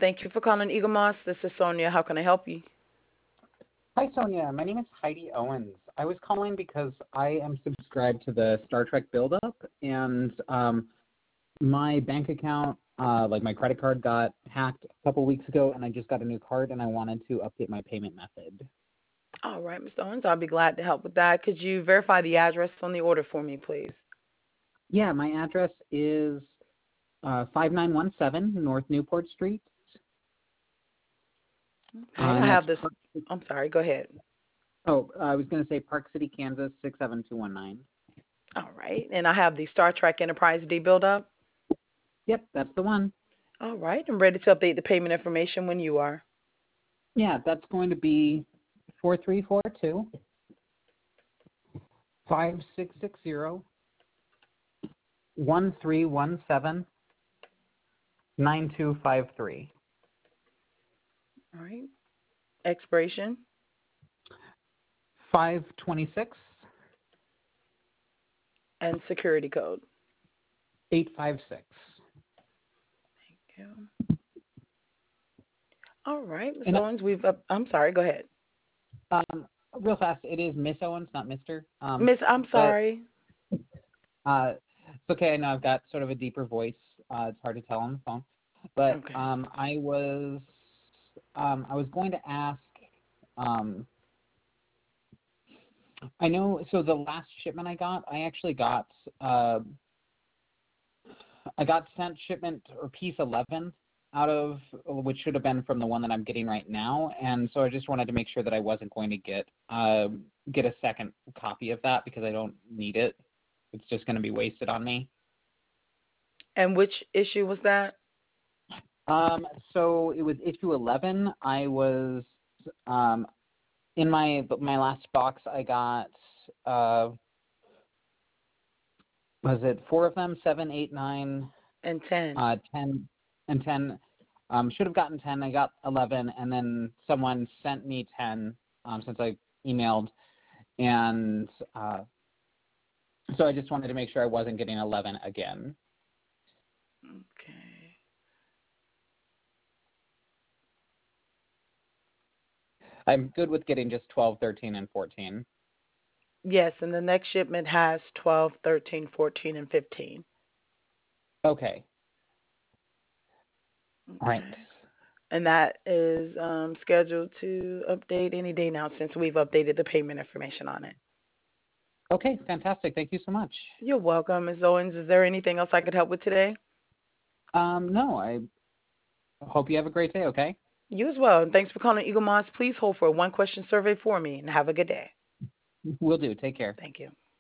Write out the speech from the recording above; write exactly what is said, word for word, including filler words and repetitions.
Thank you for calling Eagle Moss. This is Sonia. How can I help you? Hi, Sonia. My name is Heidi Owens. I was calling because I am subscribed to the Star Trek Build-Up, and um, my bank account, uh, like my credit card, got hacked a couple weeks ago, and I just got a new card, and I wanted to update my payment method. All right, Mister Owens, I'll be glad to help with that. Could you verify the address on the order for me, please? Yeah, my address is uh, five nine one seven North Newport Street. Okay, Uh, I and that's have this. Park, I'm sorry, go ahead. oh, I was going to say Park City, Kansas, six seven two one nine. All right, and I have the Star Trek Enterprise D build up. Yep, that's the one. All right, I'm ready to update the payment information when you are. Yeah, that's going to be four three four two five six six zero one three one seven nine two five three. All right, expiration five twenty-six and security code. eight five six. Thank you. All right, Miz And Owens, we've. Up, I'm sorry, go ahead. um, real fast, it is Miss Owens, not Mister Um, Miss, I'm but sorry. uh, it's okay. I know I've got sort of a deeper voice. Uh, it's hard to tell on the phone. But Okay. um, I was um, I was going to ask. Um, I know. So the last shipment I got, I actually got. Uh, I got sent shipment or piece eleven out of, which should have been from the one that I'm getting right now, and so I just wanted to make sure that I wasn't going to get uh, get a second copy of that because I don't need it. It's just going to be wasted on me. And which issue was that? Um, so it was issue eleven. I was um, in my my last box. I got uh, was it four of them? Seven, eight, nine, And ten. uh, ten, and ten. Um, should have gotten ten. I got eleven, and then someone sent me ten um, since I emailed, and uh, so I just wanted to make sure I wasn't getting eleven again. Okay. I'm good with getting just twelve, thirteen, and fourteen. Yes, and the next shipment has twelve, thirteen, fourteen, and fifteen. Okay. All right. Okay. And that is um, scheduled to update any day now since we've updated the payment information on it. Okay, fantastic. Thank you so much. You're welcome, Miz Owens. Is there anything else I could help with today? Um, no, I hope you have a great day, okay? You as well. And thanks for calling Eagle Moss. Please hold for a one-question survey for me and have a good day. Will do. Take care. Thank you.